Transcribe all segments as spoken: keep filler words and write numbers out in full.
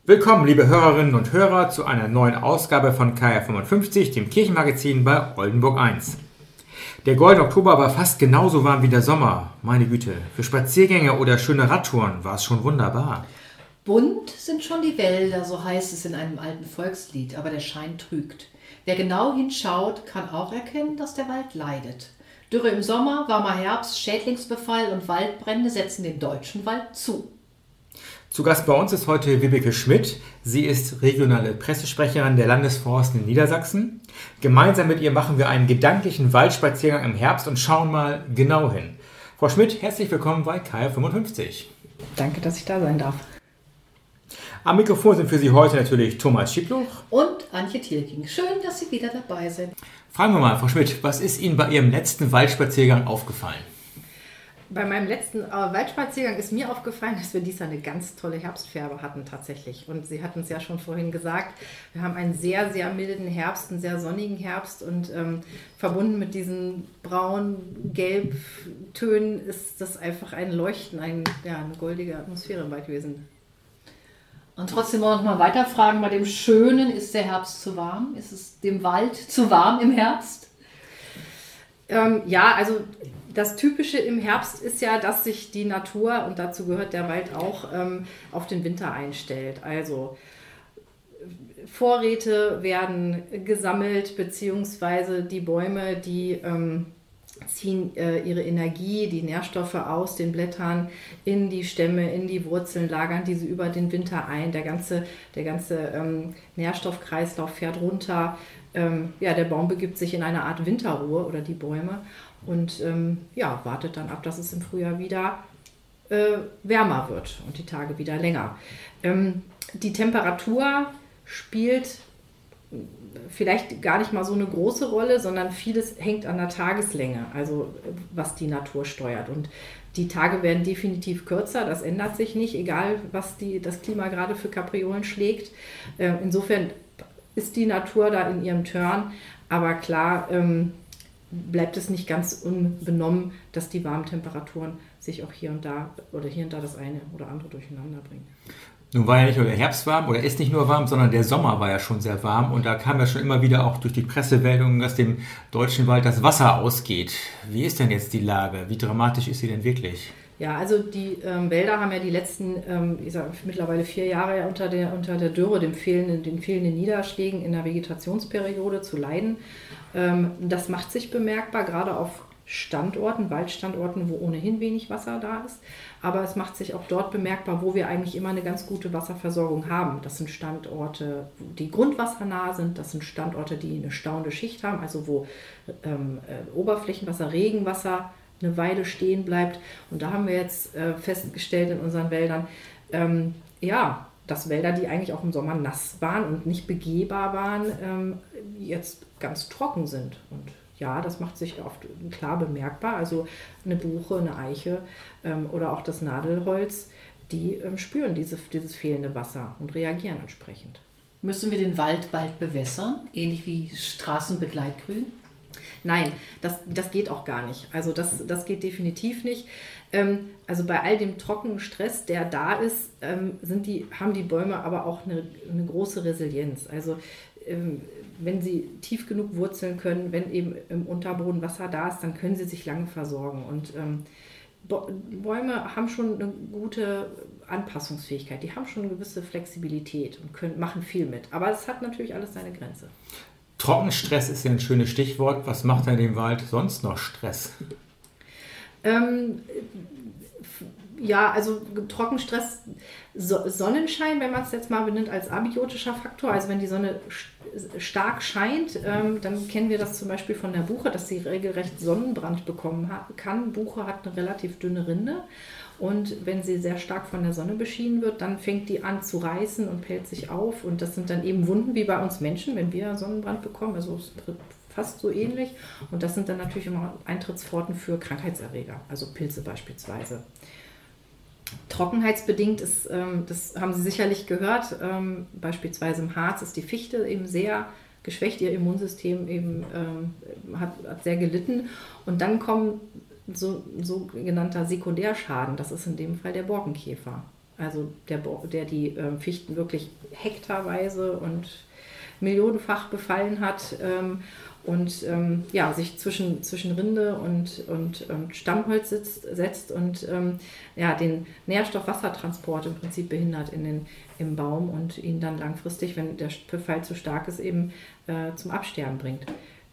Willkommen, liebe Hörerinnen und Hörer, zu einer neuen Ausgabe von K R fünfundfünfzig, dem Kirchenmagazin bei Oldenburg eins. Der Goldene Oktober war fast genauso warm wie der Sommer. Meine Güte, für Spaziergänge oder schöne Radtouren war es schon wunderbar. Bunt sind schon die Wälder, so heißt es in einem alten Volkslied, aber der Schein trügt. Wer genau hinschaut, kann auch erkennen, dass der Wald leidet. Dürre im Sommer, warmer Herbst, Schädlingsbefall und Waldbrände setzen den deutschen Wald zu. Zu Gast bei uns ist heute Vibeke Schmidt. Sie ist regionale Pressesprecherin der Landesforsten in Niedersachsen. Gemeinsam mit ihr machen wir einen gedanklichen Waldspaziergang im Herbst und schauen mal genau hin. Frau Schmidt, herzlich willkommen bei K R fünfundfünfzig. Danke, dass ich da sein darf. Am Mikrofon sind für Sie heute natürlich Thomas Schiebluch und Antje Thielking. Schön, dass Sie wieder dabei sind. Fragen wir mal, Frau Schmidt, was ist Ihnen bei Ihrem letzten Waldspaziergang aufgefallen? Bei meinem letzten äh, Waldspaziergang ist mir aufgefallen, dass wir dieses Jahr eine ganz tolle Herbstfärbe hatten tatsächlich. Und Sie hatten es ja schon vorhin gesagt, wir haben einen sehr, sehr milden Herbst, einen sehr sonnigen Herbst. Und ähm, verbunden mit diesen braun-gelb-Tönen ist das einfach ein Leuchten, ein, ja, eine goldige Atmosphäre im Waldwesen. Und trotzdem wollen wir noch mal weiterfragen, bei dem Schönen, ist der Herbst zu warm? Ist es dem Wald zu warm im Herbst? Ähm, ja, also das Typische im Herbst ist ja, dass sich die Natur, und dazu gehört der Wald auch, ähm, auf den Winter einstellt. Also Vorräte werden gesammelt, beziehungsweise die Bäume, die ähm, ziehen äh, ihre Energie, die Nährstoffe aus den Blättern in die Stämme, in die Wurzeln, lagern diese über den Winter ein. Der ganze, der ganze ähm, Nährstoffkreislauf fährt runter. Ähm, ja, der Baum begibt sich in eine Art Winterruhe oder die Bäume und ähm, ja, wartet dann ab, dass es im Frühjahr wieder äh, wärmer wird und die Tage wieder länger. Ähm, die Temperatur spielt vielleicht gar nicht mal so eine große Rolle, sondern vieles hängt an der Tageslänge, also was die Natur steuert. Und die Tage werden definitiv kürzer, das ändert sich nicht, egal was die, das Klima gerade für Kapriolen schlägt. Äh, insofern ist die Natur da in ihrem Turn, aber klar ähm, bleibt es nicht ganz unbenommen, dass die warmen Temperaturen sich auch hier und da oder hier und da das eine oder andere durcheinander bringen. Nun war ja nicht nur der Herbst warm oder ist nicht nur warm, sondern der Sommer war ja schon sehr warm und da kam ja schon immer wieder auch durch die Pressemeldungen, dass dem deutschen Wald das Wasser ausgeht. Wie ist denn jetzt die Lage? Wie dramatisch ist sie denn wirklich? Ja, also die ähm, Wälder haben ja die letzten, ähm, ich sag, mittlerweile vier Jahre ja unter der, unter der Dürre, dem fehlenden, den fehlenden Niederschlägen in der Vegetationsperiode zu leiden. Ähm, das macht sich bemerkbar, gerade auf Standorten, Waldstandorten, wo ohnehin wenig Wasser da ist. Aber es macht sich auch dort bemerkbar, wo wir eigentlich immer eine ganz gute Wasserversorgung haben. Das sind Standorte, die grundwassernah sind. Das sind Standorte, die eine stauende Schicht haben, also wo ähm, äh, Oberflächenwasser, Regenwasser eine Weile stehen bleibt. Und da haben wir jetzt äh, festgestellt in unseren Wäldern, ähm, ja, dass Wälder, die eigentlich auch im Sommer nass waren und nicht begehbar waren, ähm, jetzt ganz trocken sind. Und ja, das macht sich oft klar bemerkbar. Also eine Buche, eine Eiche ähm, oder auch das Nadelholz, die ähm, spüren diese, dieses fehlende Wasser und reagieren entsprechend. Müssen wir den Wald bald bewässern, ähnlich wie Straßenbegleitgrün? Nein, das, das geht auch gar nicht. Also das, das geht definitiv nicht. Ähm, also bei all dem trockenen Stress, der da ist, ähm, sind die, haben die Bäume aber auch eine, eine große Resilienz. Also ähm, wenn sie tief genug wurzeln können, wenn eben im Unterboden Wasser da ist, dann können sie sich lange versorgen. Und ähm, Bäume haben schon eine gute Anpassungsfähigkeit, die haben schon eine gewisse Flexibilität und können, machen viel mit. Aber es hat natürlich alles seine Grenze. Trockenstress ist ja ein schönes Stichwort. Was macht denn dem Wald sonst noch Stress? Ähm, ja, also Trockenstress, so, Sonnenschein, wenn man es jetzt mal benennt als abiotischer Faktor, also wenn die Sonne st- stark scheint, ähm, dann kennen wir das zum Beispiel von der Buche, dass sie regelrecht Sonnenbrand bekommen hat, kann. Buche hat eine relativ dünne Rinde und wenn sie sehr stark von der Sonne beschienen wird, dann fängt die an zu reißen und pellt sich auf und das sind dann eben Wunden wie bei uns Menschen, wenn wir Sonnenbrand bekommen, also es tritt fast so ähnlich und das sind dann natürlich immer Eintrittspforten für Krankheitserreger, also Pilze beispielsweise. Trockenheitsbedingt ist, ähm, das haben Sie sicherlich gehört, ähm, beispielsweise im Harz ist die Fichte eben sehr geschwächt, ihr Immunsystem eben ähm, hat, hat sehr gelitten und dann kommen so sogenannter Sekundärschaden, das ist in dem Fall der Borkenkäfer. also der, der die äh, Fichten wirklich hektarweise und millionenfach befallen hat ähm, und ähm, ja, sich zwischen, zwischen Rinde und, und, und Stammholz sitzt, setzt und ähm, ja, den Nährstoff-Wassertransport im Prinzip behindert in den, im Baum und ihn dann langfristig, wenn der Befall zu stark ist, eben äh, zum Absterben bringt.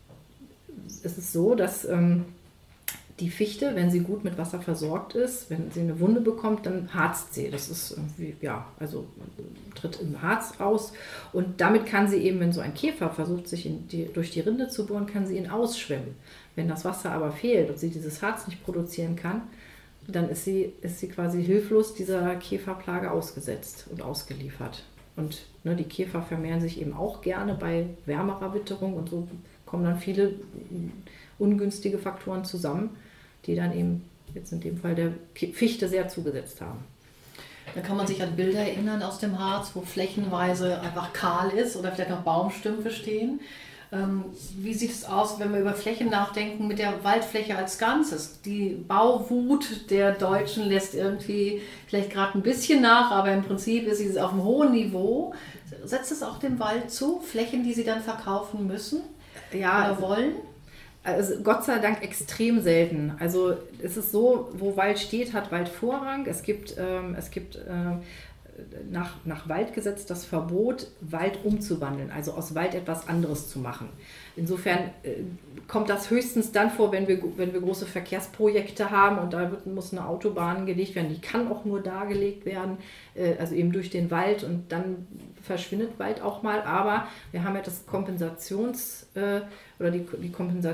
Es ist so, dass ähm, die Fichte, wenn sie gut mit Wasser versorgt ist, wenn sie eine Wunde bekommt, dann harzt sie. Das ist irgendwie, ja, also tritt im Harz raus. Und damit kann sie eben, wenn so ein Käfer versucht, sich in die, durch die Rinde zu bohren, kann sie ihn ausschwimmen. Wenn das Wasser aber fehlt und sie dieses Harz nicht produzieren kann, dann ist sie, ist sie quasi hilflos dieser Käferplage ausgesetzt und ausgeliefert. Und ne, die Käfer vermehren sich eben auch gerne bei wärmerer Witterung und so kommen dann viele ungünstige Faktoren zusammen, die dann eben jetzt in dem Fall der Fichte sehr zugesetzt haben. Da kann man sich an Bilder erinnern aus dem Harz, wo flächenweise einfach kahl ist oder vielleicht noch Baumstümpfe stehen. Ähm, wie sieht es aus, wenn wir über Flächen nachdenken mit der Waldfläche als Ganzes? Die Bauwut der Deutschen lässt irgendwie vielleicht gerade ein bisschen nach, aber im Prinzip ist sie auf einem hohen Niveau. Setzt es auch dem Wald zu, Flächen, die sie dann verkaufen müssen ja, oder wollen? Also Gott sei Dank extrem selten. Also es ist so, wo Wald steht, hat Wald Vorrang. Es gibt, ähm, es gibt äh, nach, nach Waldgesetz das Verbot, Wald umzuwandeln, also aus Wald etwas anderes zu machen. Insofern äh, kommt das höchstens dann vor, wenn wir, wenn wir große Verkehrsprojekte haben und da wird, muss eine Autobahn gelegt werden. Die kann auch nur da gelegt werden, äh, also eben durch den Wald und dann verschwindet Wald auch mal. Aber wir haben ja das Kompensations- äh, oder die, die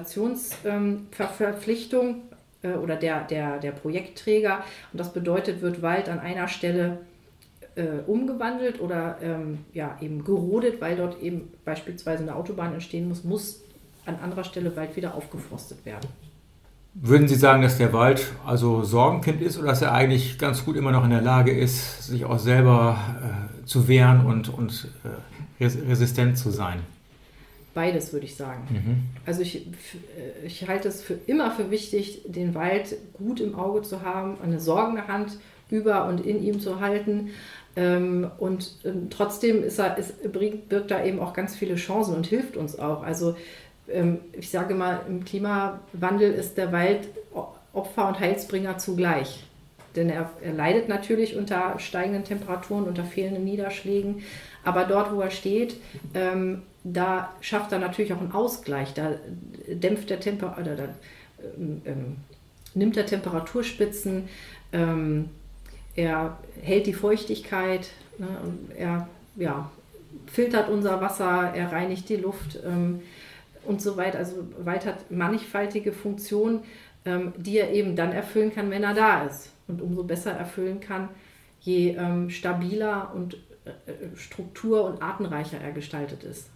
Kompensationsverpflichtung ähm, äh, oder der, der, der Projektträger. Und das bedeutet, wird Wald an einer Stelle äh, umgewandelt oder ähm, ja, eben gerodet, weil dort eben beispielsweise eine Autobahn entstehen muss, muss an anderer Stelle Wald wieder aufgeforstet werden. Würden Sie sagen, dass der Wald also Sorgenkind ist oder dass er eigentlich ganz gut immer noch in der Lage ist, sich auch selber äh, zu wehren und, und äh, resistent zu sein? Beides, würde ich sagen. Mhm. Also ich, ich halte es für immer für wichtig, den Wald gut im Auge zu haben, eine sorgende Hand über und in ihm zu halten. Und trotzdem ist er, ist, birgt da eben auch ganz viele Chancen und hilft uns auch. Also ich sage mal, im Klimawandel ist der Wald Opfer und Heilsbringer zugleich. Denn er, er leidet natürlich unter steigenden Temperaturen, unter fehlenden Niederschlägen. Aber dort, wo er steht, ähm, da schafft er natürlich auch einen Ausgleich. Da dämpft der Temper oder da, ähm, ähm, nimmt er Temperaturspitzen, ähm, er hält die Feuchtigkeit, ne, und er ja, filtert unser Wasser, er reinigt die Luft ähm, und so weiter. Also Wald hat mannigfaltige Funktionen, ähm, die er eben dann erfüllen kann, wenn er da ist. Und umso besser erfüllen kann, je ähm, stabiler und äh, struktur- und artenreicher er gestaltet ist.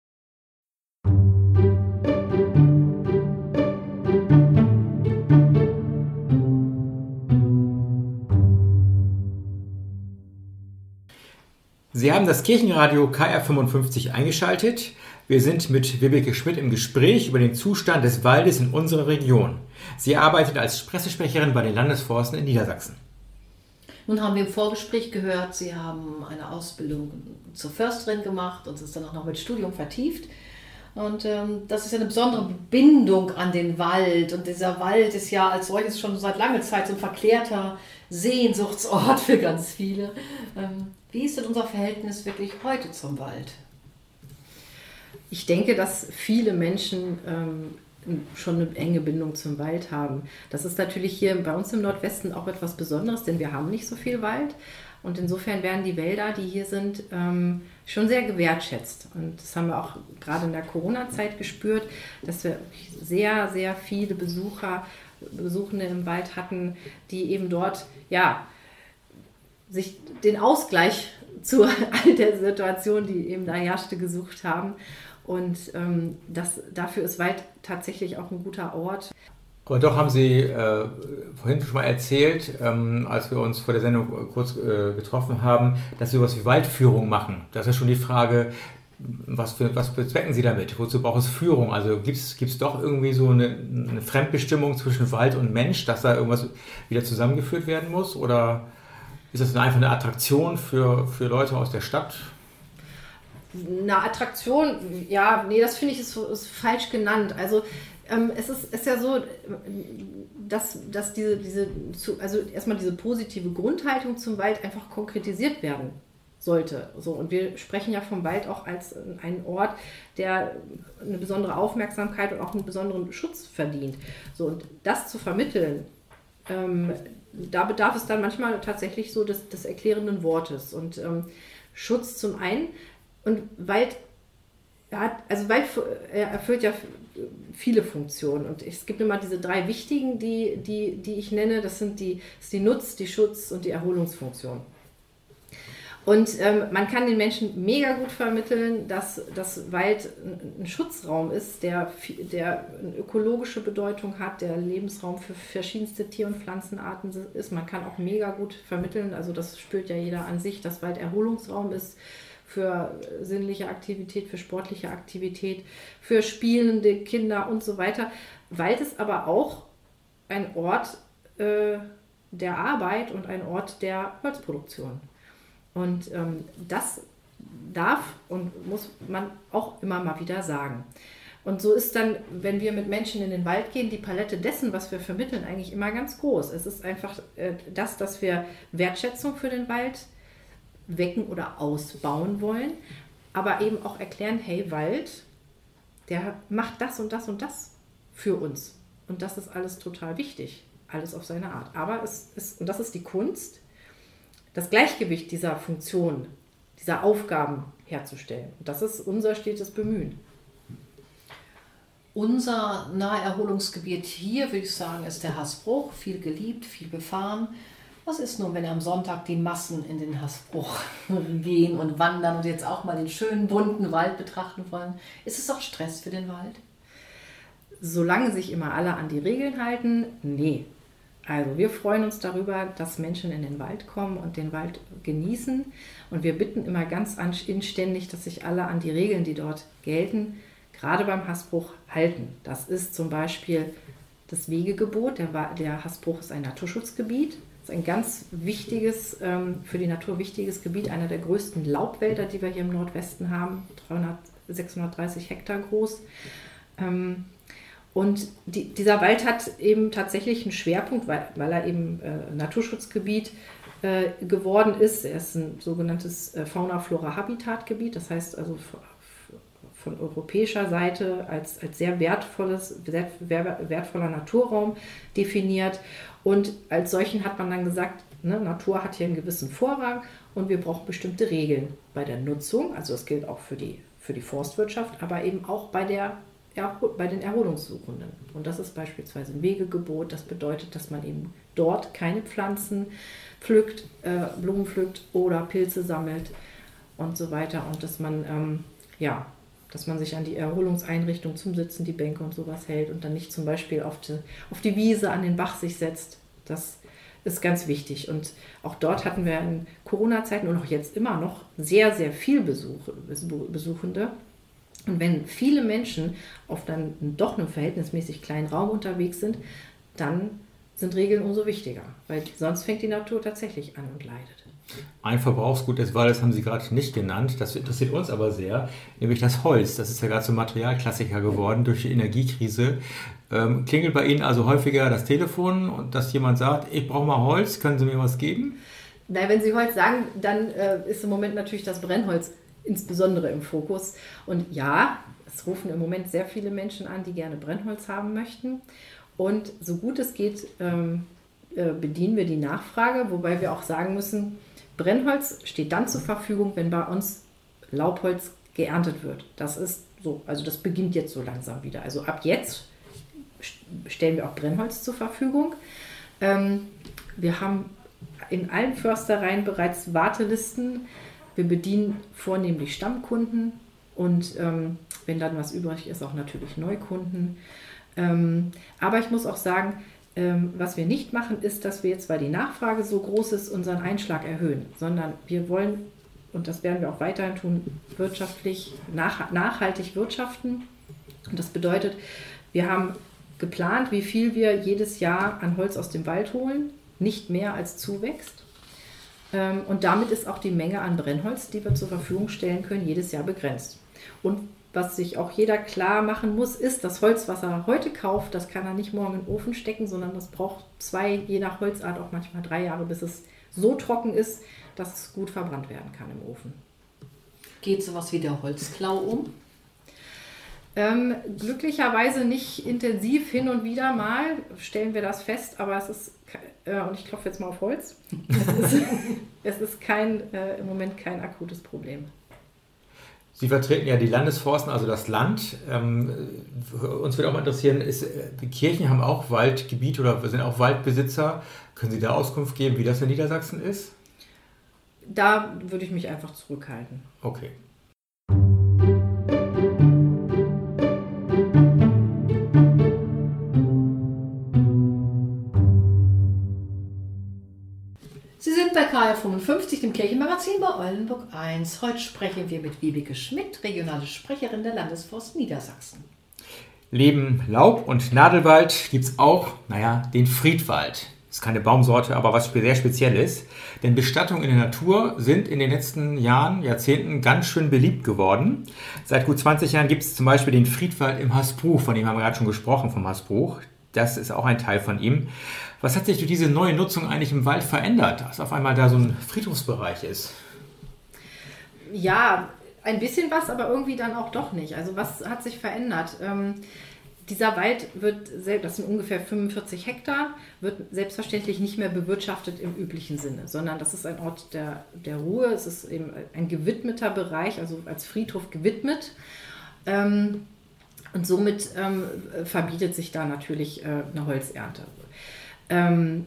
Sie haben das Kirchenradio K R fünfundfünfzig eingeschaltet. Wir sind mit Vibeke Schmidt im Gespräch über den Zustand des Waldes in unserer Region. Sie arbeitet als Pressesprecherin bei den Landesforsten in Niedersachsen. Nun haben wir im Vorgespräch gehört, Sie haben eine Ausbildung zur Försterin gemacht und es dann auch noch mit Studium vertieft. Und ähm, das ist ja eine besondere Bindung an den Wald. Und dieser Wald ist ja als solches schon seit langer Zeit so ein verklärter Sehnsuchtsort für ganz viele. Ähm, wie ist denn unser Verhältnis wirklich heute zum Wald? Ich denke, dass viele Menschen ähm, schon eine enge Bindung zum Wald haben. Das ist natürlich hier bei uns im Nordwesten auch etwas Besonderes, denn wir haben nicht so viel Wald. Und insofern werden die Wälder, die hier sind, ähm, schon sehr gewertschätzt. Und das haben wir auch gerade in der Corona-Zeit gespürt, dass wir sehr, sehr viele Besucher, Besuchende im Wald hatten, die eben dort, ja, sich den Ausgleich zu all der Situation, die eben da herrschte, gesucht haben. Und ähm, das, dafür ist Wald tatsächlich auch ein guter Ort. Aber doch haben Sie äh, vorhin schon mal erzählt, ähm, als wir uns vor der Sendung kurz äh, getroffen haben, dass Sie sowas wie Waldführung machen. Das ist schon die Frage, was, für, was bezwecken Sie damit? Wozu braucht es Führung? Also gibt es doch irgendwie so eine, eine Fremdbestimmung zwischen Wald und Mensch, dass da irgendwas wieder zusammengeführt werden muss? Oder Ist das einfach eine Attraktion für, für Leute aus der Stadt? Eine Attraktion, ja, nee, das finde ich ist, ist falsch genannt. Also ähm, es ist, ist ja so, dass, dass diese, diese, also erstmal diese positive Grundhaltung zum Wald einfach konkretisiert werden sollte. So, und wir sprechen ja vom Wald auch als einen Ort, der eine besondere Aufmerksamkeit und auch einen besonderen Schutz verdient. So, und das zu vermitteln, ähm, da bedarf es dann manchmal tatsächlich so des, des erklärenden Wortes. Und ähm, Schutz zum einen, und Wald, hat, also Wald erfüllt ja viele Funktionen. Und es gibt immer diese drei wichtigen, die, die, die ich nenne. Das sind die, das ist die Nutz-, die Schutz- und die Erholungsfunktion. Und ähm, man kann den Menschen mega gut vermitteln, dass das Wald ein Schutzraum ist, der, der eine ökologische Bedeutung hat, der Lebensraum für verschiedenste Tier- und Pflanzenarten ist. Man kann auch mega gut vermitteln, also das spürt ja jeder an sich, dass Wald Erholungsraum ist für sinnliche Aktivität, für sportliche Aktivität, für spielende Kinder und so weiter. Wald ist aber auch ein Ort äh, der Arbeit und ein Ort der Holzproduktion. Und ähm, das darf und muss man auch immer mal wieder sagen. Und so ist dann, wenn wir mit Menschen in den Wald gehen, die Palette dessen, was wir vermitteln, eigentlich immer ganz groß. Es ist einfach äh, das, dass wir Wertschätzung für den Wald wecken oder ausbauen wollen, aber eben auch erklären, hey, Wald, der macht das und das und das für uns. Und das ist alles total wichtig, alles auf seine Art. Aber es ist, und das ist die Kunst, das Gleichgewicht dieser Funktionen, dieser Aufgaben herzustellen. Und das ist unser stetes Bemühen. Unser Naherholungsgebiet hier, würde ich sagen, ist der Hasbruch. Viel geliebt, viel befahren. Was ist nun, wenn am Sonntag die Massen in den Hasbruch gehen und wandern und jetzt auch mal den schönen, bunten Wald betrachten wollen? Ist es auch Stress für den Wald? Solange sich immer alle an die Regeln halten, nee. Also wir freuen uns darüber, dass Menschen in den Wald kommen und den Wald genießen. Und wir bitten immer ganz inständig, dass sich alle an die Regeln, die dort gelten, gerade beim Hasbruch halten. Das ist zum Beispiel das Wegegebot. Der, der Hasbruch ist ein Naturschutzgebiet. Das ist ein ganz wichtiges, für die Natur wichtiges Gebiet, einer der größten Laubwälder, die wir hier im Nordwesten haben, dreihundert, sechshundertdreißig Hektar groß. Und die, dieser Wald hat eben tatsächlich einen Schwerpunkt, weil, weil er eben äh, Naturschutzgebiet äh, geworden ist. Er ist ein sogenanntes äh, Fauna-Flora-Habitat-Gebiet, das heißt also von, von europäischer Seite als, als sehr wertvolles, sehr wertvoller Naturraum definiert. Und als solchen hat man dann gesagt, ne, Natur hat hier einen gewissen Vorrang und wir brauchen bestimmte Regeln bei der Nutzung. Also das gilt auch für die, für die Forstwirtschaft, aber eben auch bei der bei den Erholungssuchenden. Und das ist beispielsweise ein Wegegebot. Das bedeutet, dass man eben dort keine Pflanzen pflückt, äh, Blumen pflückt oder Pilze sammelt und so weiter. Und dass man, ähm, ja, dass man sich an die Erholungseinrichtung zum Sitzen, die Bänke und sowas hält und dann nicht zum Beispiel auf die, auf die Wiese an den Bach sich setzt. Das ist ganz wichtig. Und auch dort hatten wir in Corona-Zeiten und auch jetzt immer noch sehr, sehr viel Besuch, Besuchende. Und wenn viele Menschen auf dann doch einem verhältnismäßig kleinen Raum unterwegs sind, dann sind Regeln umso wichtiger, weil sonst fängt die Natur tatsächlich an und leidet. Ein Verbrauchsgut des Waldes haben Sie gerade nicht genannt, das interessiert uns aber sehr, nämlich das Holz. Das ist ja gerade so ein Materialklassiker geworden durch die Energiekrise. Ähm, klingelt bei Ihnen also häufiger das Telefon und dass jemand sagt, ich brauche mal Holz, können Sie mir was geben? Na, wenn Sie Holz sagen, dann äh, ist im Moment natürlich das Brennholz insbesondere im Fokus. Und ja, es rufen im Moment sehr viele Menschen an, die gerne Brennholz haben möchten. Und so gut es geht, ähm, äh, bedienen wir die Nachfrage, wobei wir auch sagen müssen, Brennholz steht dann zur Verfügung, wenn bei uns Laubholz geerntet wird. Das ist so, also das beginnt jetzt so langsam wieder. Also ab jetzt stellen wir auch Brennholz zur Verfügung. Ähm, wir haben in allen Förstereien bereits Wartelisten. Wir bedienen vornehmlich Stammkunden und ähm, wenn dann was übrig ist, auch natürlich Neukunden. Ähm, aber ich muss auch sagen, ähm, was wir nicht machen, ist, dass wir jetzt, weil die Nachfrage so groß ist, unseren Einschlag erhöhen, sondern wir wollen, und das werden wir auch weiterhin tun, wirtschaftlich, nach, nachhaltig wirtschaften. Und das bedeutet, wir haben geplant, wie viel wir jedes Jahr an Holz aus dem Wald holen, nicht mehr als zuwächst. Und damit ist auch die Menge an Brennholz, die wir zur Verfügung stellen können, jedes Jahr begrenzt. Und was sich auch jeder klar machen muss, ist, das Holz, was er heute kauft, das kann er nicht morgen in den Ofen stecken, sondern das braucht zwei, je nach Holzart auch manchmal drei Jahre, bis es so trocken ist, dass es gut verbrannt werden kann im Ofen. Geht sowas wie der Holzklau um? Ähm, glücklicherweise nicht intensiv, hin und wieder mal stellen wir das fest, aber es ist, äh, und ich klopfe jetzt mal auf Holz, es ist, es ist kein, äh, im Moment kein akutes Problem. Sie vertreten ja die Landesforsten, also das Land. Ähm, uns würde auch mal interessieren, ist, die Kirchen haben auch Waldgebiete oder sind auch Waldbesitzer. Können Sie da Auskunft geben, wie das in Niedersachsen ist? Da würde ich mich einfach zurückhalten. Okay. Sie sind bei K R fünfundfünfzig, dem Kirchenmagazin bei Oldenburg eins. Heute sprechen wir mit Vibeke Schmidt, regionale Sprecherin der Landesforst Niedersachsen. Neben Laub- und Nadelwald gibt es auch, naja, den Friedwald. Das ist keine Baumsorte, aber was sehr speziell ist. Denn Bestattungen in der Natur sind in den letzten Jahren, Jahrzehnten ganz schön beliebt geworden. Seit gut zwanzig Jahren gibt es zum Beispiel den Friedwald im Hasbruch, von dem haben wir gerade schon gesprochen, vom Hasbruch. Das ist auch ein Teil von ihm. Was hat sich durch diese neue Nutzung eigentlich im Wald verändert, dass auf einmal da so ein Friedhofsbereich ist? Ja, ein bisschen was, aber irgendwie dann auch doch nicht. Also was hat sich verändert? Ähm, dieser Wald wird, das sind ungefähr fünfundvierzig Hektar, wird selbstverständlich nicht mehr bewirtschaftet im üblichen Sinne, sondern das ist ein Ort der, der Ruhe, es ist eben ein gewidmeter Bereich, also als Friedhof gewidmet. Ähm, und somit ähm, verbietet sich da natürlich äh, eine Holzernte. Ähm,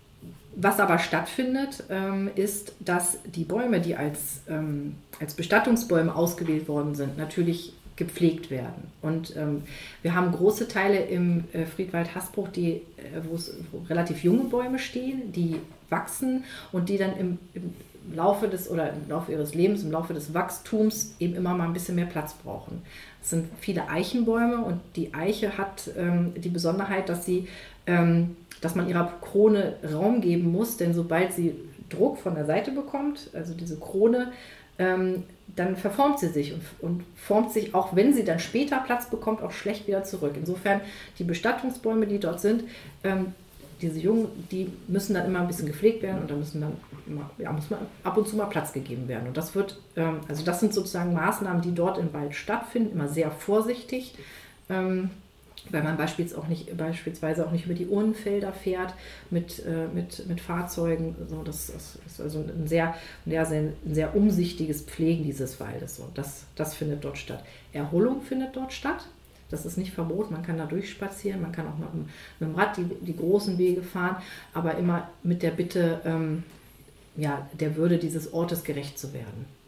was aber stattfindet, ähm, ist, dass die Bäume, die als, ähm, als Bestattungsbäume ausgewählt worden sind, natürlich gepflegt werden. Und ähm, wir haben große Teile im äh, Friedwald Hasbruch, die, äh, wo es wo relativ junge Bäume stehen, die wachsen und die dann im, im Laufe des oder im Laufe ihres Lebens, im Laufe des Wachstums eben immer mal ein bisschen mehr Platz brauchen. Es sind viele Eichenbäume und die Eiche hat ähm, die Besonderheit, dass sie ähm, dass man ihrer Krone Raum geben muss, denn sobald sie Druck von der Seite bekommt, also diese Krone, ähm, dann verformt sie sich und, und formt sich, auch wenn sie dann später Platz bekommt, auch schlecht wieder zurück. Insofern, die Bestattungsbäume, die dort sind, ähm, diese Jungen, die müssen dann immer ein bisschen gepflegt werden und da müssen dann immer, ja, muss man ab und zu mal Platz gegeben werden. Und das wird, ähm, also das sind sozusagen Maßnahmen, die dort im Wald stattfinden, immer sehr vorsichtig. Ähm, weil man beispielsweise auch nicht, beispielsweise auch nicht über die Urnenfelder fährt mit, äh, mit, mit Fahrzeugen. So, das, das ist also ein sehr, ein, sehr, ein sehr umsichtiges Pflegen dieses Waldes. So, das, das findet dort statt. Erholung findet dort statt. Das ist nicht verboten, man kann da durchspazieren, man kann auch mit dem, mit dem Rad die, die großen Wege fahren, aber immer mit der Bitte, ähm, ja, der Würde dieses Ortes gerecht zu werden.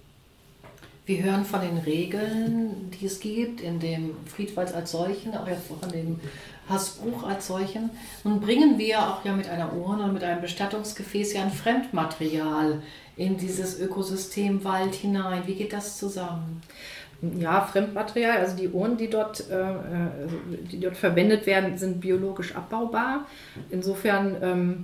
Wir hören von den Regeln, die es gibt, in dem Friedwald als solchen, auch von dem Hasbruch als solchen. Nun bringen wir auch ja mit einer Urne und mit einem Bestattungsgefäß ja ein Fremdmaterial in dieses Ökosystem Wald hinein. Wie geht das zusammen? Ja, Fremdmaterial, also die Urnen, die dort, äh, die dort verwendet werden, sind biologisch abbaubar. Insofern ähm,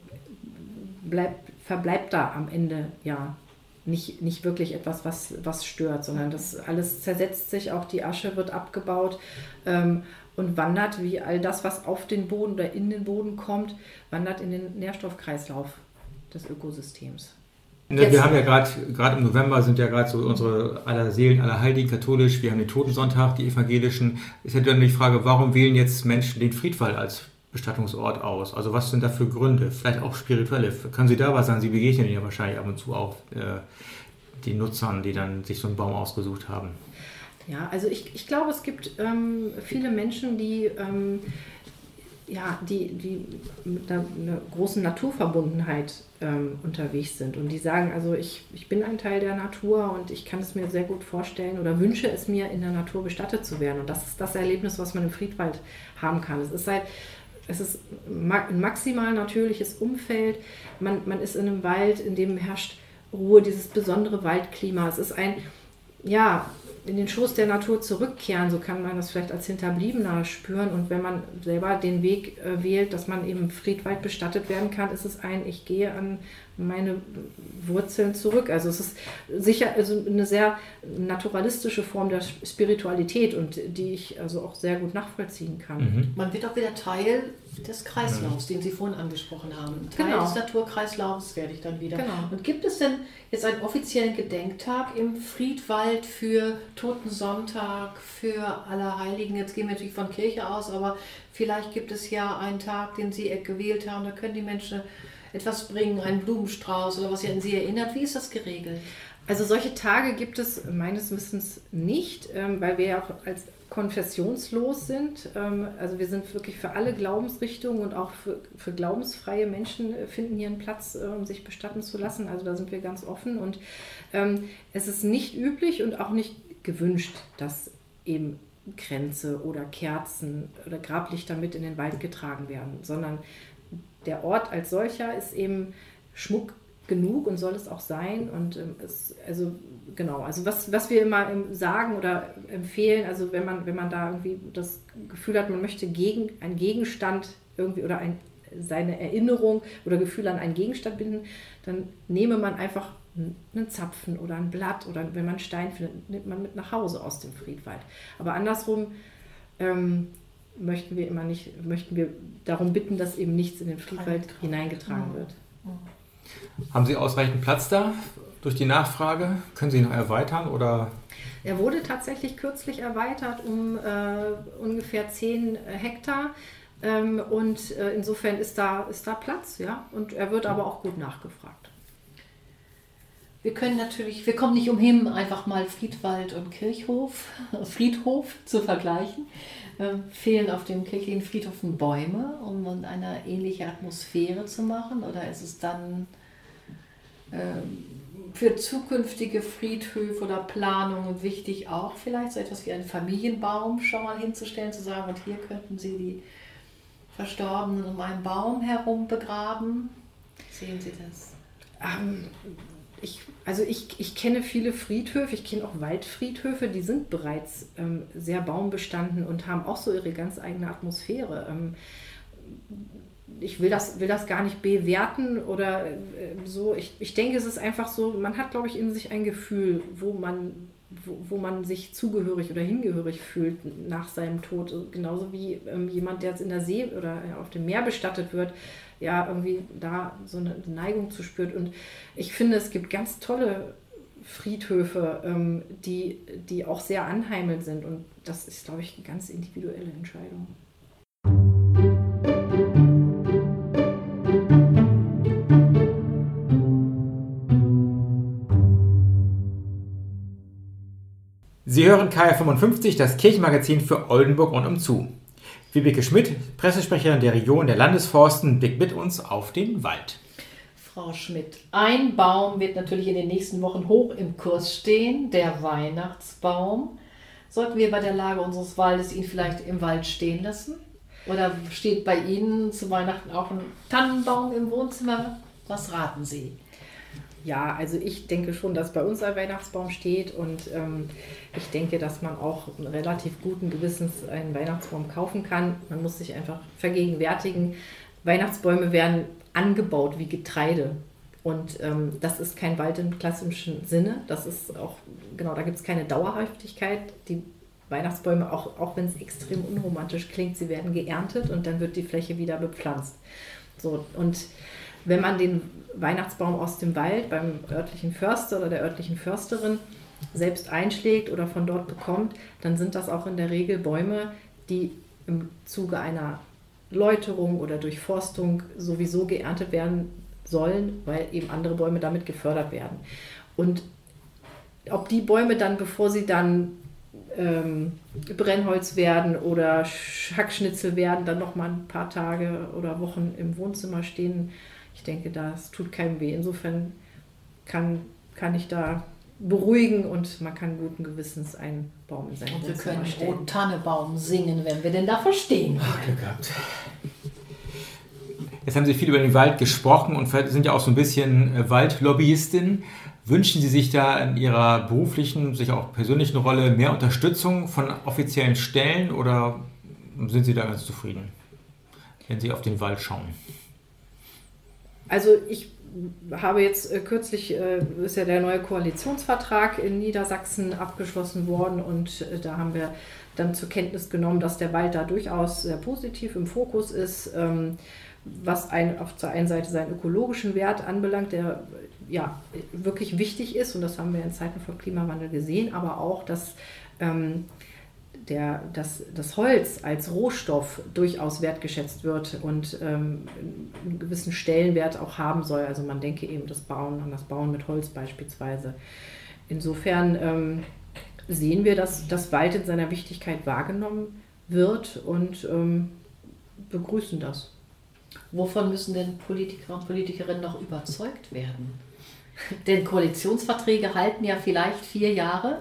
bleibt, verbleibt da am Ende ja Nicht, nicht wirklich etwas, was, was stört, sondern das alles zersetzt sich, auch die Asche wird abgebaut ähm, und wandert, wie all das, was auf den Boden oder in den Boden kommt, wandert in den Nährstoffkreislauf des Ökosystems. Wir Jetzt. haben ja gerade, gerade im November sind ja gerade so unsere aller Seelen, aller Heiligen katholisch, wir haben den Totensonntag, die Evangelischen. Ist ja dann die Frage, warum wählen jetzt Menschen den Friedwald als Bestattungsort aus? Also was sind da für Gründe? Vielleicht auch spirituelle. Können Sie da was sagen? Sie begegnen ja wahrscheinlich ab und zu auch äh, den Nutzern, die dann sich so einen Baum ausgesucht haben. Ja, also ich, ich glaube, es gibt ähm, viele Menschen, die, ähm, ja, die, die mit einer, einer großen Naturverbundenheit ähm, unterwegs sind und die sagen, also ich, ich bin ein Teil der Natur und ich kann es mir sehr gut vorstellen oder wünsche es mir, in der Natur bestattet zu werden. Und das ist das Erlebnis, was man im Friedwald haben kann. Es ist halt Es ist ein maximal natürliches Umfeld. Man, man ist in einem Wald, in dem herrscht Ruhe, dieses besondere Waldklima. Es ist ein, ja, in den Schoß der Natur zurückkehren, so kann man das vielleicht als Hinterbliebener spüren. Und wenn man selber den Weg äh, wählt, dass man eben im Friedwald bestattet werden kann, ist es ein, ich gehe an meine Wurzeln zurück. Also es ist sicher also eine sehr naturalistische Form der Spiritualität und die ich also auch sehr gut nachvollziehen kann. Mhm. Man wird auch wieder Teil des Kreislaufs, mhm. den Sie vorhin angesprochen haben. Teil genau. des Naturkreislaufs werde ich dann wieder. Genau. Und gibt es denn jetzt einen offiziellen Gedenktag im Friedwald für Totensonntag, für Allerheiligen? Jetzt gehen wir natürlich von Kirche aus, aber vielleicht gibt es ja einen Tag, den Sie gewählt haben, da können die Menschen etwas bringen, einen Blumenstrauß oder was ihr an Sie erinnert. Wie ist das geregelt? Also solche Tage gibt es meines Wissens nicht, weil wir ja auch als konfessionslos sind. Also wir sind wirklich für alle Glaubensrichtungen und auch für, für glaubensfreie Menschen finden hier einen Platz, um sich bestatten zu lassen. Also da sind wir ganz offen und es ist nicht üblich und auch nicht gewünscht, dass eben Kränze oder Kerzen oder Grablichter mit in den Wald getragen werden, sondern der Ort als solcher ist eben Schmuck genug und soll es auch sein. Und ähm, es, also genau, also was, was wir immer ähm, sagen oder empfehlen, also wenn man, wenn man da irgendwie das Gefühl hat, man möchte gegen einen Gegenstand irgendwie oder ein, seine Erinnerung oder Gefühl an einen Gegenstand binden, dann nehme man einfach einen Zapfen oder ein Blatt oder wenn man einen Stein findet, nimmt man mit nach Hause aus dem Friedwald. Aber andersrum ähm, möchten wir immer nicht, möchten wir darum bitten, dass eben nichts in den Friedwald hineingetragen wird. Haben Sie ausreichend Platz da durch die Nachfrage? Können Sie ihn noch erweitern oder? Er wurde tatsächlich kürzlich erweitert um äh, ungefähr zehn Hektar ähm, und äh, insofern ist da, ist da Platz, ja, und er wird aber auch gut nachgefragt. Wir können natürlich, wir kommen nicht umhin, einfach mal Friedwald und Kirchhof, Friedhof zu vergleichen. Ähm, fehlen auf dem kirchlichen Friedhof Bäume, um eine ähnliche Atmosphäre zu machen? Oder ist es dann ähm, für zukünftige Friedhöfe oder Planungen wichtig, auch vielleicht so etwas wie einen Familienbaum schon mal hinzustellen, zu sagen, und hier könnten Sie die Verstorbenen um einen Baum herum begraben? Sehen Sie das? Ähm, Ich, also ich, ich kenne viele Friedhöfe, ich kenne auch Waldfriedhöfe, die sind bereits ähm, sehr baumbestanden und haben auch so ihre ganz eigene Atmosphäre. Ähm, ich will das, will das gar nicht bewerten oder äh, so. Ich, ich denke, es ist einfach so, man hat, glaube ich, in sich ein Gefühl, wo man, wo, wo man sich zugehörig oder hingehörig fühlt nach seinem Tod. Genauso wie ähm, jemand, der jetzt in der See oder auf dem Meer bestattet wird, ja, irgendwie da so eine Neigung zu spürt. Und ich finde, es gibt ganz tolle Friedhöfe, ähm, die, die auch sehr anheimelnd sind. Und das ist, glaube ich, eine ganz individuelle Entscheidung. Sie hören K R fünfundfünfzig, das Kirchenmagazin für Oldenburg und umzu. Vibeke Schmidt, Pressesprecherin der Region der Landesforsten, blickt mit uns auf den Wald. Frau Schmidt, ein Baum wird natürlich in den nächsten Wochen hoch im Kurs stehen, der Weihnachtsbaum. Sollten wir bei der Lage unseres Waldes ihn vielleicht im Wald stehen lassen? Oder steht bei Ihnen zu Weihnachten auch ein Tannenbaum im Wohnzimmer? Was raten Sie? Ja, also ich denke schon, dass bei uns ein Weihnachtsbaum steht und ähm, ich denke, dass man auch relativ guten Gewissens einen Weihnachtsbaum kaufen kann. Man muss sich einfach vergegenwärtigen, Weihnachtsbäume werden angebaut wie Getreide und ähm, das ist kein Wald im klassischen Sinne. Das ist auch, genau, da gibt es keine Dauerhaftigkeit. Die Weihnachtsbäume, auch, auch wenn es extrem unromantisch klingt, sie werden geerntet und dann wird die Fläche wieder bepflanzt. So, und wenn man den Weihnachtsbaum aus dem Wald beim örtlichen Förster oder der örtlichen Försterin selbst einschlägt oder von dort bekommt, dann sind das auch in der Regel Bäume, die im Zuge einer Läuterung oder Durchforstung sowieso geerntet werden sollen, weil eben andere Bäume damit gefördert werden. Und ob die Bäume dann, bevor sie dann ähm, Brennholz werden oder Hackschnitzel werden, dann noch mal ein paar Tage oder Wochen im Wohnzimmer stehen, ich denke, das tut keinem weh. Insofern kann, kann ich da beruhigen und man kann guten Gewissens einen Baum in seinem und wir Wohnzimmer können stellen. Rot-Tanne-Baum singen, wenn wir denn da verstehen. Ach, Glück gehabt. Jetzt haben Sie viel über den Wald gesprochen und sind ja auch so ein bisschen Waldlobbyistin. Wünschen Sie sich da in Ihrer beruflichen, sicher auch persönlichen Rolle mehr Unterstützung von offiziellen Stellen oder sind Sie da ganz zufrieden, wenn Sie auf den Wald schauen? Also ich habe jetzt äh, kürzlich, äh, ist ja der neue Koalitionsvertrag in Niedersachsen abgeschlossen worden und äh, da haben wir dann zur Kenntnis genommen, dass der Wald da durchaus sehr positiv im Fokus ist, ähm, was ein, auf der einen Seite seinen ökologischen Wert anbelangt, der ja wirklich wichtig ist und das haben wir in Zeiten von Klimawandel gesehen, aber auch, dass ähm, Der, das, das Holz als Rohstoff durchaus wertgeschätzt wird und ähm, einen gewissen Stellenwert auch haben soll. Also man denke eben das Bauen an das Bauen mit Holz beispielsweise. Insofern ähm, sehen wir, dass das Wald in seiner Wichtigkeit wahrgenommen wird und ähm, begrüßen das. Wovon müssen denn Politiker und Politikerinnen noch überzeugt werden? Denn Koalitionsverträge halten ja vielleicht vier Jahre.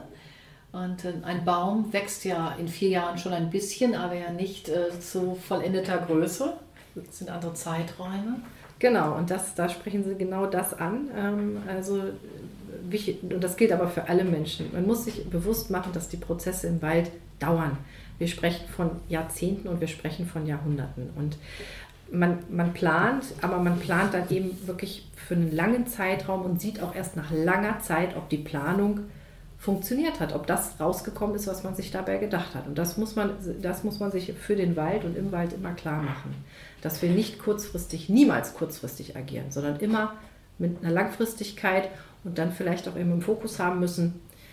Und ein Baum wächst ja in vier Jahren schon ein bisschen, aber ja nicht äh, zu vollendeter Größe. Das sind andere Zeiträume. Genau, und das, da sprechen Sie genau das an. Ähm, also, wichtig, und das gilt aber für alle Menschen. Man muss sich bewusst machen, dass die Prozesse im Wald dauern. Wir sprechen von Jahrzehnten und wir sprechen von Jahrhunderten. Und man, man plant, aber man plant dann eben wirklich für einen langen Zeitraum und sieht auch erst nach langer Zeit, ob die Planung funktioniert hat, ob das rausgekommen ist, was man sich dabei gedacht hat. Und das muss man, das muss man sich für den Wald und im Wald immer klar machen, dass wir nicht kurzfristig, niemals kurzfristig agieren, sondern immer mit einer Langfristigkeit und dann vielleicht auch eben im Fokus haben müssen,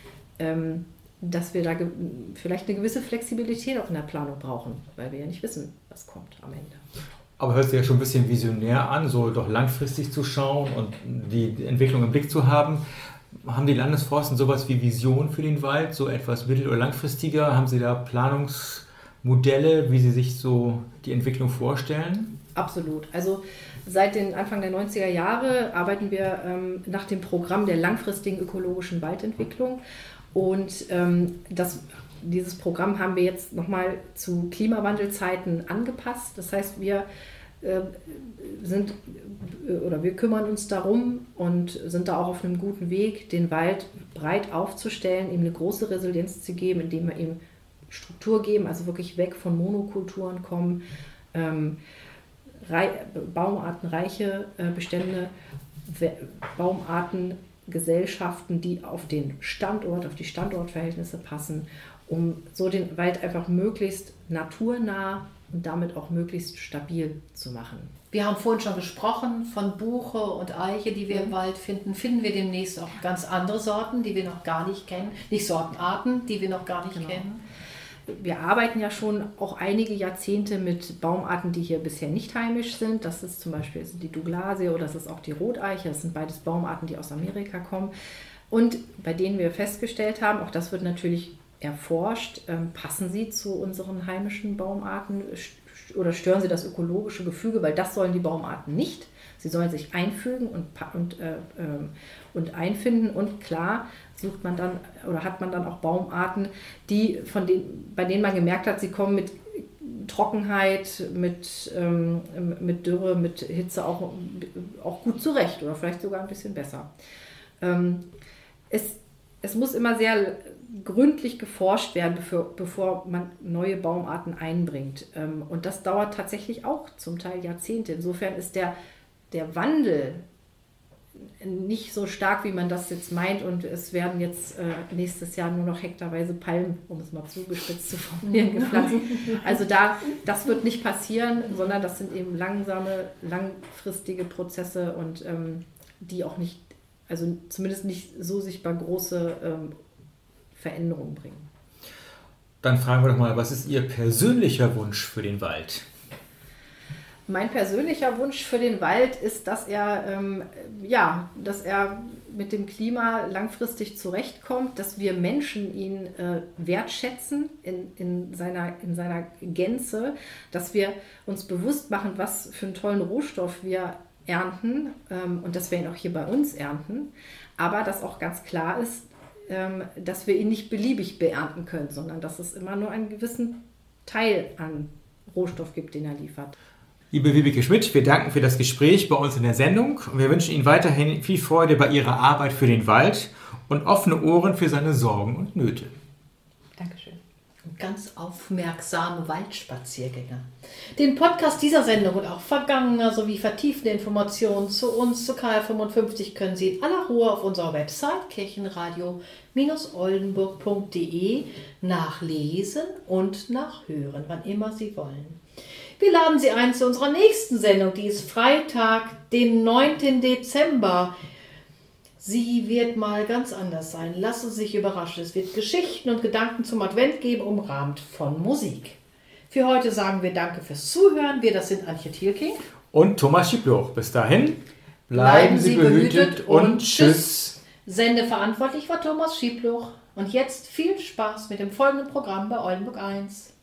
ähm, dass wir da ge- vielleicht eine gewisse Flexibilität auch in der Planung brauchen, weil wir ja nicht wissen, was kommt am Ende. Aber hört sich ja schon ein bisschen visionär an, so doch langfristig zu schauen und die Entwicklung im Blick zu haben. Haben die Landesforsten sowas wie Vision für den Wald, so etwas mittel- oder langfristiger? Haben Sie da Planungsmodelle, wie Sie sich so die Entwicklung vorstellen? Absolut. Also seit den Anfang der neunziger Jahre arbeiten wir ähm, nach dem Programm der langfristigen ökologischen Waldentwicklung. Und ähm, das, dieses Programm haben wir jetzt nochmal zu Klimawandelzeiten angepasst. Das heißt, wir äh, sind oder wir kümmern uns darum und sind da auch auf einem guten Weg, den Wald breit aufzustellen, ihm eine große Resilienz zu geben, indem wir ihm Struktur geben, also wirklich weg von Monokulturen kommen, ähm, rei- baumartenreiche äh, Bestände, We- Baumartengesellschaften, die auf den Standort, auf die Standortverhältnisse passen, um so den Wald einfach möglichst naturnah und damit auch möglichst stabil zu machen. Wir haben vorhin schon gesprochen von Buche und Eiche, die wir im Wald finden. Finden wir demnächst auch ganz andere Sorten, die wir noch gar nicht kennen. Nicht Sortenarten, die wir noch gar nicht Genau. kennen. Wir arbeiten ja schon auch einige Jahrzehnte mit Baumarten, die hier bisher nicht heimisch sind. Das ist zum Beispiel die Douglasie oder das ist auch die Roteiche. Das sind beides Baumarten, die aus Amerika kommen. Und bei denen wir festgestellt haben, auch das wird natürlich erforscht, ähm, passen sie zu unseren heimischen Baumarten oder stören sie das ökologische Gefüge, weil das sollen die Baumarten nicht. Sie sollen sich einfügen und, und, äh, äh, und einfinden und klar sucht man dann oder hat man dann auch Baumarten, die von denen, bei denen man gemerkt hat, sie kommen mit Trockenheit, mit, ähm, mit Dürre, mit Hitze auch, auch gut zurecht oder vielleicht sogar ein bisschen besser. Ähm, es, es muss immer sehr gründlich geforscht werden, bevor, bevor man neue Baumarten einbringt. Ähm, und das dauert tatsächlich auch zum Teil Jahrzehnte. Insofern ist der, der Wandel nicht so stark, wie man das jetzt meint. Und es werden jetzt äh, nächstes Jahr nur noch hektarweise Palmen, um es mal zugespitzt zu formulieren, gepflanzt. Also da, das wird nicht passieren, sondern das sind eben langsame, langfristige Prozesse und ähm, die auch nicht, also zumindest nicht so sichtbar große ähm, Veränderungen bringen. Dann fragen wir doch mal, was ist Ihr persönlicher Wunsch für den Wald? Mein persönlicher Wunsch für den Wald ist, dass er, ähm, ja, dass er mit dem Klima langfristig zurechtkommt, dass wir Menschen ihn äh, wertschätzen in, in, seiner, in seiner Gänze, dass wir uns bewusst machen, was für einen tollen Rohstoff wir ernten ähm, und dass wir ihn auch hier bei uns ernten, aber dass auch ganz klar ist, ähm, dass wir ihn nicht beliebig beernten können, sondern dass es immer nur einen gewissen Teil an Rohstoff gibt, den er liefert. Liebe Vibeke Schmidt, wir danken für das Gespräch bei uns in der Sendung und wir wünschen Ihnen weiterhin viel Freude bei Ihrer Arbeit für den Wald und offene Ohren für seine Sorgen und Nöte. Dankeschön. Und ganz aufmerksame Waldspaziergänger. Den Podcast dieser Sendung und auch vergangener sowie vertiefende Informationen zu uns, zu K R fünfundfünfzig, können Sie in aller Ruhe auf unserer Website kirchenradio oldenburg punkt de nachlesen und nachhören, wann immer Sie wollen. Wir laden Sie ein zu unserer nächsten Sendung, die ist Freitag, den neunten Dezember. Sie wird mal ganz anders sein. Lassen Sie sich überraschen. Es wird Geschichten und Gedanken zum Advent geben, umrahmt von Musik. Für heute sagen wir Danke fürs Zuhören. Wir, das sind Antje Thielking und Thomas Schiebloch. Bis dahin, bleiben Sie behütet und tschüss. Sendeverantwortlich war Thomas Schiebloch. Und jetzt viel Spaß mit dem folgenden Programm bei Oldenburg eins.